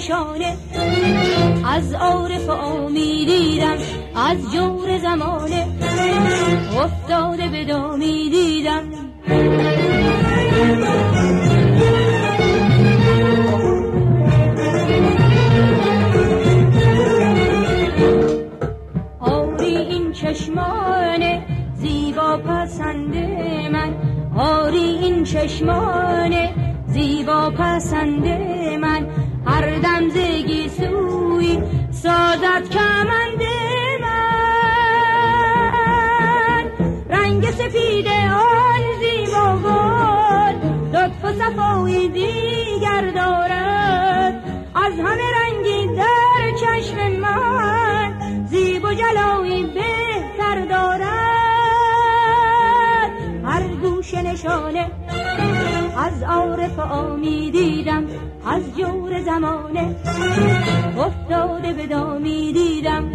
نشانه از عارف عامی دیدم، از جور زمانه افتاده به دامی دیدم. آری این چشمان زیبا پسند من، آری این چشمان زیبا پسند من، هر دم زگی سوی سازد کمند من. رنگ سفید آن زیبا گل لطف و صفای دیگر دارد، از همه رنگی در چشم من زیب و جلایی بهتر دارد. هر گوشه نشانه از عارف عامی دیدم، از جور زمانه افتاده به دامی دیدم.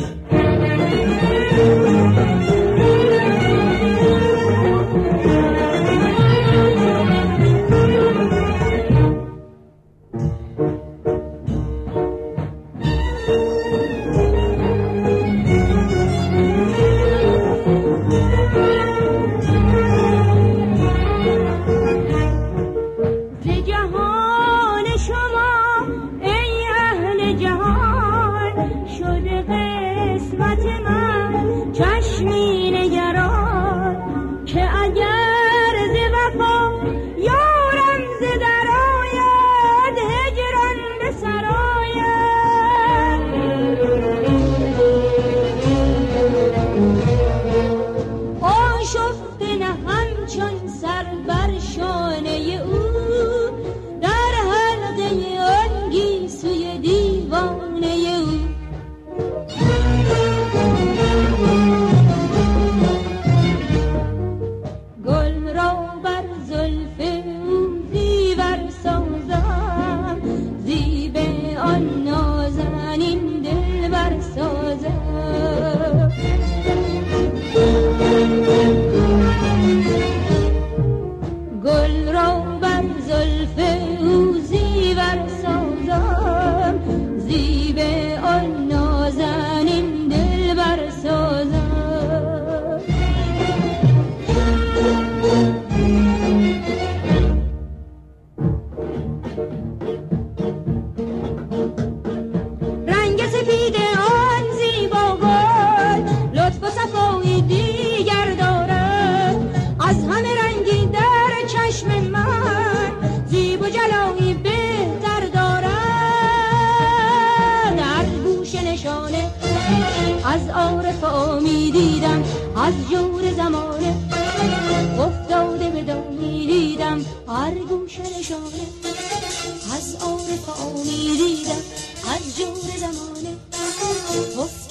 از عارف عامی دیدم، از جور زمانه افتاده به دامی دیدم. هر گوشه نشانه از عارف عامی دیدم، از جور زمانه